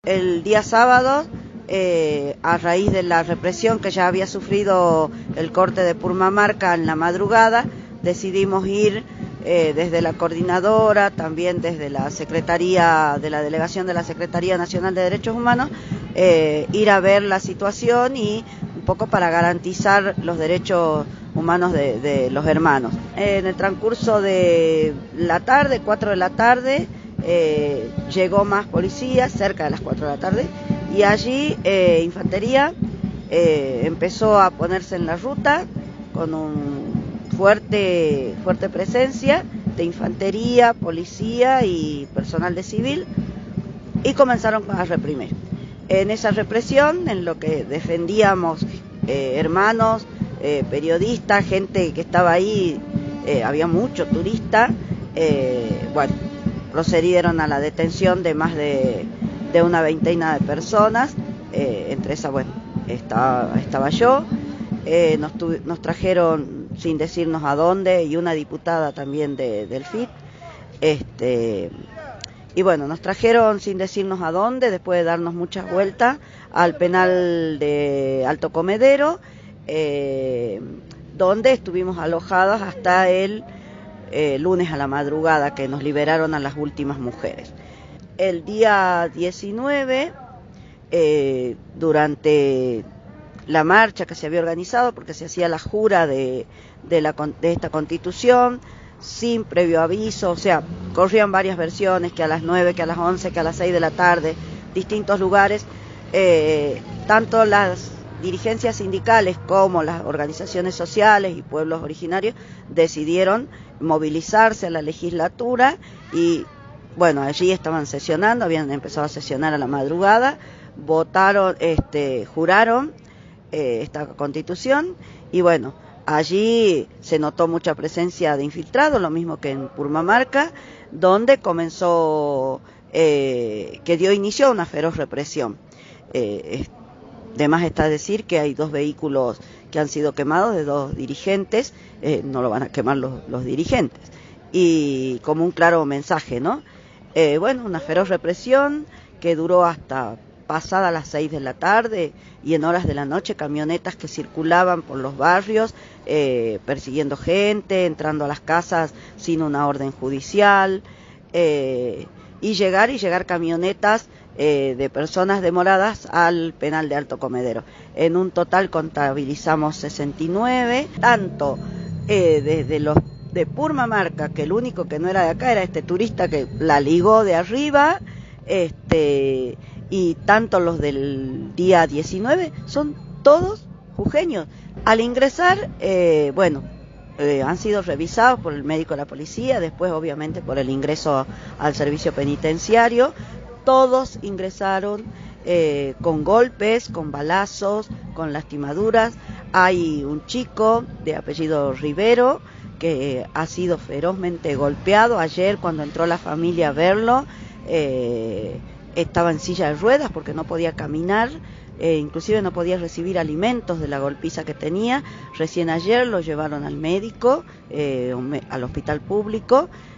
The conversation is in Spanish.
El día sábado, a raíz de la represión que ya había sufrido el corte de Purmamarca en la madrugada, decidimos ir desde la coordinadora, también desde la Secretaría de la Delegación de la Secretaría Nacional de Derechos Humanos, ir a ver la situación y un poco para garantizar los derechos humanos de los hermanos. En el transcurso de la tarde, 4 de la tarde, llegó más policía, cerca de las 4 de la tarde, y allí Infantería empezó a ponerse en la ruta con un fuerte presencia de infantería, policía y personal de civil, y comenzaron a reprimir. En esa represión, en lo que defendíamos hermanos, periodistas, gente que estaba ahí, había mucho turista, procedieron a la detención de más de una veintena de personas, entre esas, estaba yo, nos trajeron sin decirnos a dónde, y una diputada también del FIT, y nos trajeron sin decirnos a dónde, después de darnos muchas vueltas, al penal de Alto Comedero, donde estuvimos alojados hasta el lunes a la madrugada, que nos liberaron a las últimas mujeres. El día 19, durante la marcha que se había organizado, porque se hacía la jura de esta Constitución, sin previo aviso, o sea, corrían varias versiones, que a las 9, que a las 11, que a las 6 de la tarde, distintos lugares, tanto las dirigencias sindicales como las organizaciones sociales y pueblos originarios decidieron movilizarse a la legislatura y allí estaban sesionando, habían empezado a sesionar a la madrugada, votaron, juraron esta Constitución y allí se notó mucha presencia de infiltrados, lo mismo que en Purmamarca, donde comenzó, que dio inicio a una feroz represión. De más está decir que hay 2 vehículos que han sido quemados de 2 dirigentes, no lo van a quemar los dirigentes, y como un claro mensaje, ¿no? Una feroz represión que duró hasta pasada las 6 de la tarde, y en horas de la noche camionetas que circulaban por los barrios persiguiendo gente, entrando a las casas sin una orden judicial, y llegar camionetas de personas demoradas al penal de Alto Comedero. En un total contabilizamos 69, tanto desde los de Purmamarca, que el único que no era de acá era este turista que la ligó de arriba, y tanto los del día 19 son todos jujeños. Al ingresar, han sido revisados por el médico de la policía, después obviamente por el ingreso al servicio penitenciario. Todos ingresaron con golpes, con balazos, con lastimaduras. Hay un chico de apellido Rivero que ha sido ferozmente golpeado. Ayer, cuando entró la familia a verlo, estaba en silla de ruedas porque no podía caminar, inclusive no podía recibir alimentos de la golpiza que tenía. Recién ayer lo llevaron al médico, al hospital público,